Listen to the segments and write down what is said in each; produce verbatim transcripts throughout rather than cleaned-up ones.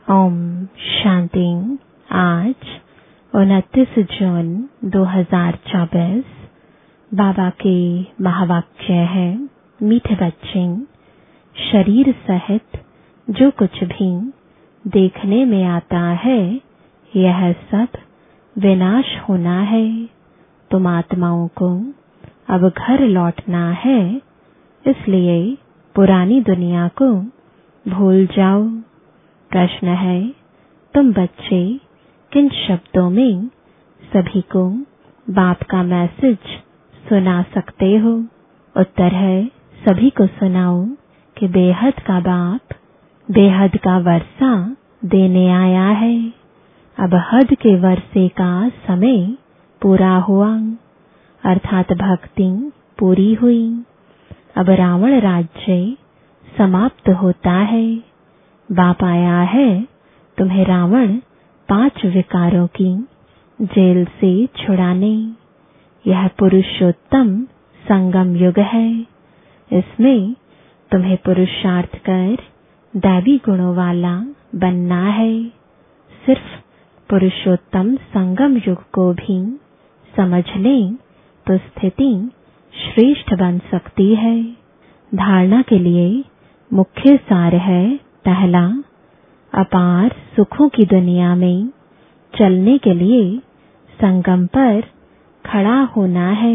ओम शांति। आज उनतीस जून दो हज़ार चौबीस। बाबा के महावाक्य है, मीठे बच्चे, शरीर सहित जो कुछ भी देखने में आता है यह सब विनाश होना है। तुम आत्माओं को अब घर लौटना है, इसलिए पुरानी दुनिया को भूल जाओ। प्रश्न है, तुम बच्चे किन शब्दों में सभी को बाप का मैसेज सुना सकते हो? उत्तर है, सभी को सुनाओ कि बेहद का बाप बेहद का वर्षा देने आया है। अब हद के वर्षे का समय पूरा हुआ, अर्थात भक्ति पूरी हुई। अब रावण राज्य समाप्त होता है। बाप आया है तुम्हें रावण पांच विकारों की जेल से छुड़ाने। यह पुरुषोत्तम संगम युग है। इसमें तुम्हें पुरुषार्थ कर दैवी गुणों वाला बनना है। सिर्फ पुरुषोत्तम संगम युग को भी समझ लें तो स्थिति श्रेष्ठ बन सकती है। धारणा के लिए मुख्य सार है, पहला, अपार सुखों की दुनिया में चलने के लिए संगम पर खड़ा होना है।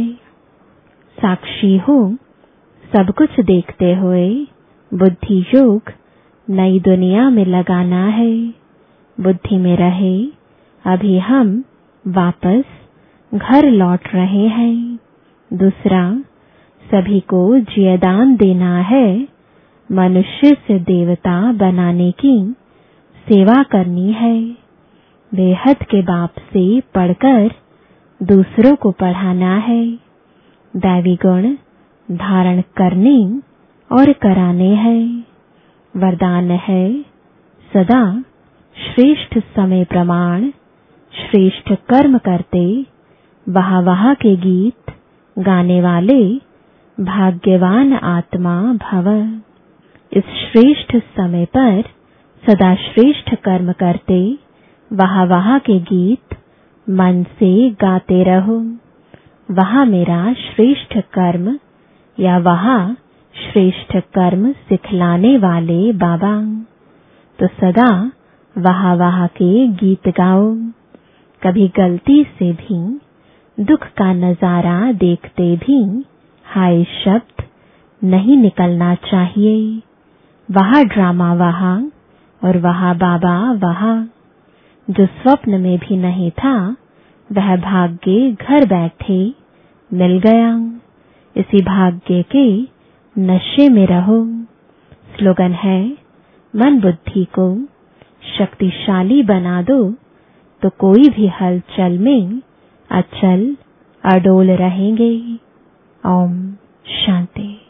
साक्षी हो, सब कुछ देखते हुए बुद्धि योग नई दुनिया में लगाना है। बुद्धि में रहे, अभी हम वापस घर लौट रहे हैं। दूसरा, सभी को जियदान देना है। मनुष्य से देवता बनाने की सेवा करनी है। बेहद के बाप से पढ़कर दूसरों को पढ़ाना है। दैवी गुण धारण करने और कराने हैं। वरदान है, सदा श्रेष्ठ समय प्रमाण, श्रेष्ठ कर्म करते वाह वाह के गीत गाने वाले भाग्यवान आत्मा भव। इस श्रेष्ठ समय पर सदा श्रेष्ठ कर्म करते वाह वाह के गीत मन से गाते रहो। वहाँ मेरा श्रेष्ठ कर्म या वहाँ श्रेष्ठ कर्म सिखलाने वाले बाबा। तो सदा वाह वाह के गीत गाओ। कभी गलती से भी दुख का नजारा देखते भी हाय शब्द नहीं निकलना चाहिए। वहाँ ड्रामा वहाँ और वहाँ बाबा वहाँ। जो स्वप्न में भी नहीं था वह भाग्य घर बैठे मिल गया। इसी भाग्य के नशे में रहो। स्लोगन है, मन बुद्धि को शक्तिशाली बना दो तो कोई भी हलचल में अचल अडोल रहेंगे। ओम शांति।